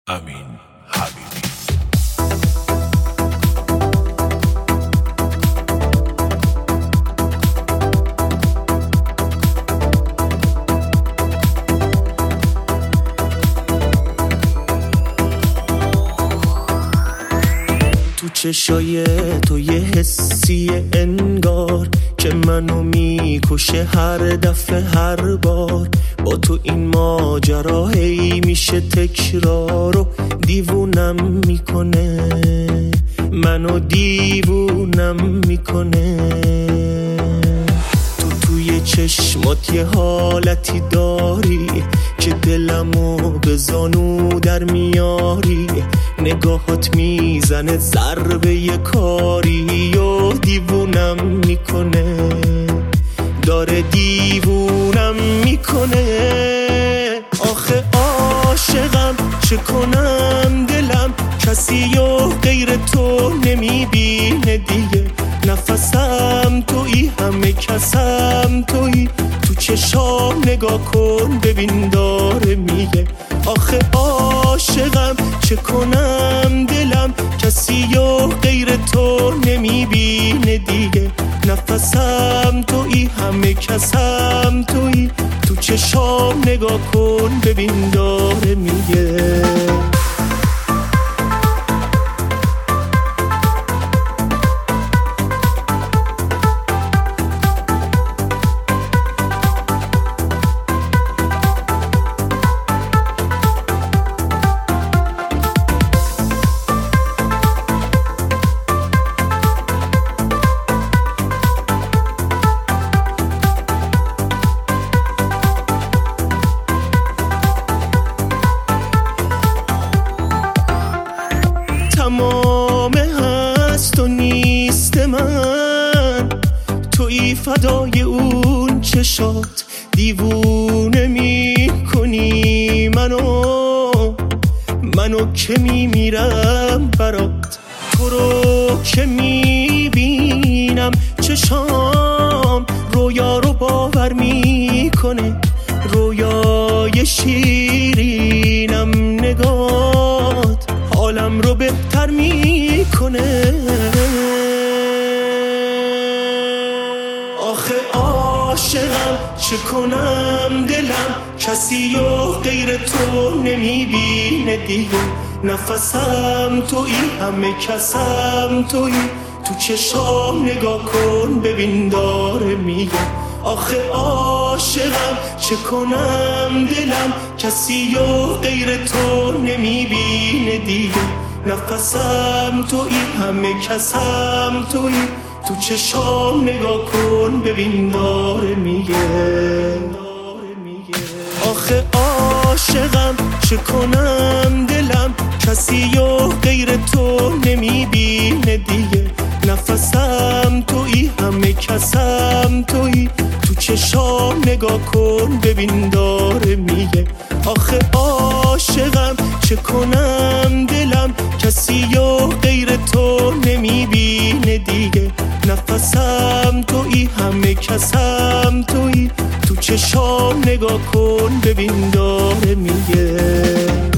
امین حبیبی. تو چشای تو یه حسی انگار که منو میکشه هر دفعه هر بار. با تو این ماجرا هی میشه تکرار و دیوونم میکنه، منو دیوونم میکنه. توی چشمات یه حالتی داری که دلمو به زانو در میاری. نگاهات میزنه ضربه یه کاری و دیوونم میکنه، داره دیوونم میکنه. آخه عاشقم چه کنم، دلم کسی و غیر تو نمیبینه دیگه. نفسم تویی، همه کسم تویی. تو چشام نگاه کن ببین داره میگه. آخه عاشقم چه کنم، دلم کسی و غیر تو نمیبینه دیگه. نفسم تویی، همه کسم تویی. تو چشام نگاه کن ببین داره میگه. تمام هست و نیست من، تویی فدای اون چشات. دیوونه میکنی منو که میمیرم برات. تو رو که میبینم چشام رویا رو باور میکنه. رویای شیرینم نگات حالم رو بهتر میکنه. آخه عاشقم چه کنم، دلم کسی و غیر تو نمیبینه دیگه. نفسم تویی، همه کسم تویی. تو چشام نگاه کن ببین داره میگه. آخه عاشقم چه کنم، دلم کسی و غیر تو نمیبینه دیگه. نفسم تویی، همه کسم تویی. تو چشام نگاه کن ببین داره میگه. آخه عاشقم چه کنم، دلم کسی و غیر تو نمیبینه دیگه. نفسم تویی، همه کسم تویی. تو چشام نگاه کن ببین داره میگه. آخه عاشقم چه کنم، دلم کسی و غیر تو نمیبینه دیگه. نفسم تویی، همه کسم تویی. تو چشام نگاه کن ببین داره میگه.